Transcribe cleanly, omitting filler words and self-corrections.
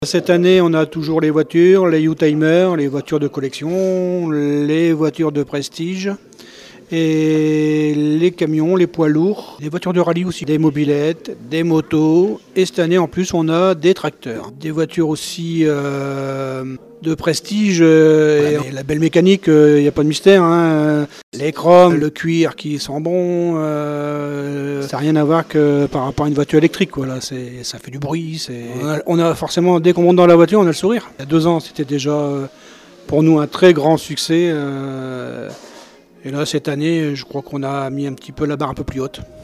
Cette année, on a toujours les voitures, les U-Timers, les voitures de collection, les voitures de prestige et les camions, les poids lourds, les voitures de rallye aussi, des mobylettes, des motos et cette année en plus on a des tracteurs, des voitures aussi de prestige et la belle mécanique, il n'y a pas de mystère, hein, les chromes, le cuir qui sent bon, ça n'a rien à voir que par rapport à une voiture électrique, quoi. Là, ça fait du bruit, on a forcément, dès qu'on monte dans la voiture, on a le sourire. Il y a 2 ans, c'était déjà pour nous un très grand succès. Et là, cette année, je crois qu'on a mis un petit peu la barre un peu plus haute.